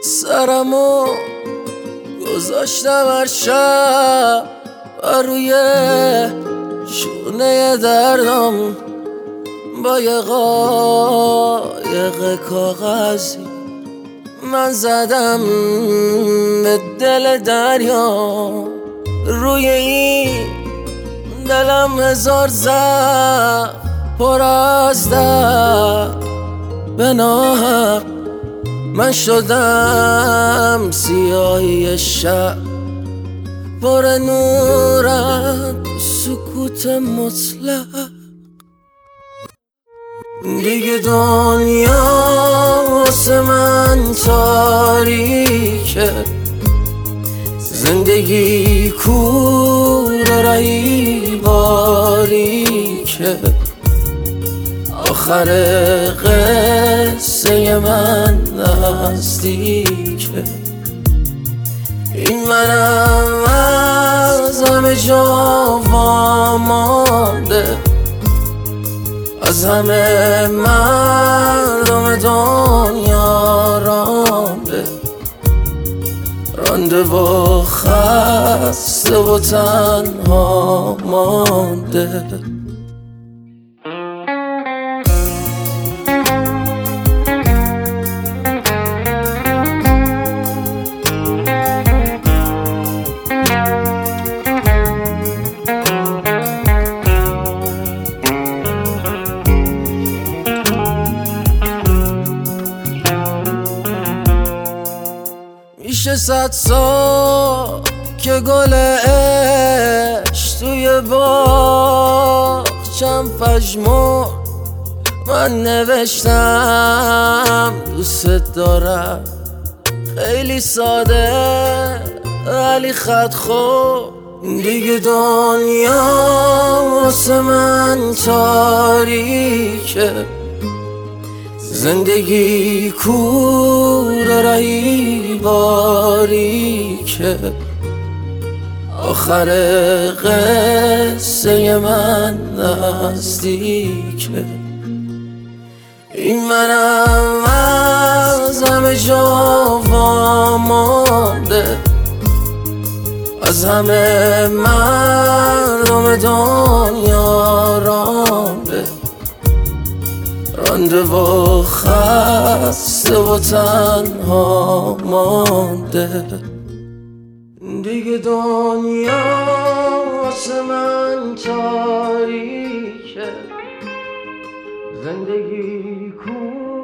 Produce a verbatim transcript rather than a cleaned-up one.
سرمو گذاشتم هر شب و روی شونه دردم با یه قایق کاغذی من زدم به دل دریا. روی این دلم هزار زخم پر از درد به ناحق من شدم سیاهی شب پر نورم سکوت مطلق. دیگه دنیا واسه من تاریکه، زندگی کوره رهی باریکه، آخر قصه من نزدیکه. این منم از همه جا وامانده، از همه مردم دنیا رانده، رانده و خسته و تنها مانده. میشه صد سال که گل عشق توی باغچم پژمرد، من نوشتم دوست دارم، خیلی ساده ولی خط خورد. دیگه دنیا واسه من تاریکه، زندگی کوره رهی باریکه، آخر قصه من نزدیکه. این منم از همه جا وامانده، از همه مردم دنیا رانده، رانده و خسته و تنها مانده. دیگه دنیا واسه من تاریکه، زندگی کو